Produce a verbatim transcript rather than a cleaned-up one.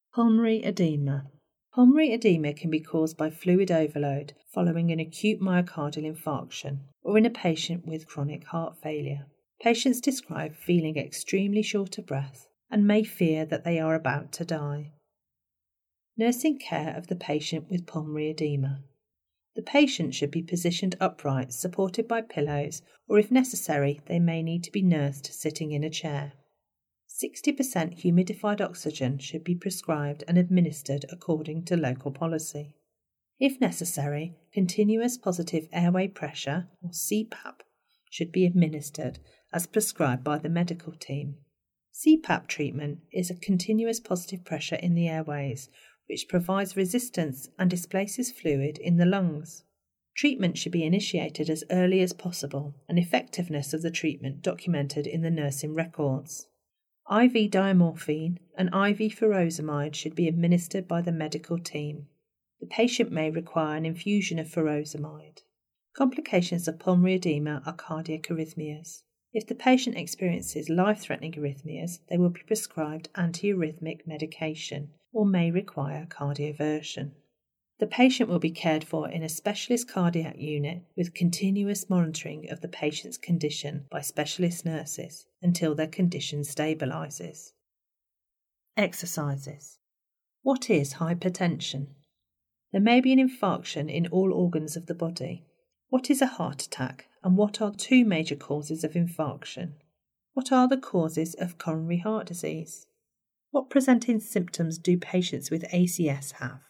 Pulmonary edema. Pulmonary edema can be caused by fluid overload following an acute myocardial infarction or in a patient with chronic heart failure. Patients describe feeling extremely short of breath and may fear that they are about to die. Nursing care of the patient with pulmonary edema. The patient should be positioned upright, supported by pillows, or if necessary, they may need to be nursed sitting in a chair. sixty percent humidified oxygen should be prescribed and administered according to local policy. If necessary, continuous positive airway pressure, or C PAP, should be administered as prescribed by the medical team. C PAP treatment is a continuous positive pressure in the airways, which provides resistance and displaces fluid in the lungs. Treatment should be initiated as early as possible, and effectiveness of the treatment documented in the nursing records. I V diamorphine and I V furosemide should be administered by the medical team. The patient may require an infusion of furosemide. Complications of pulmonary edema are cardiac arrhythmias. If the patient experiences life-threatening arrhythmias, they will be prescribed antiarrhythmic medication or may require cardioversion. The patient will be cared for in a specialist cardiac unit with continuous monitoring of the patient's condition by specialist nurses until their condition stabilises. Exercises. What is hypertension? There may be an infarction in all organs of the body. What is a heart attack, and what are two major causes of infarction? What are the causes of coronary heart disease? What presenting symptoms do patients with A C S have?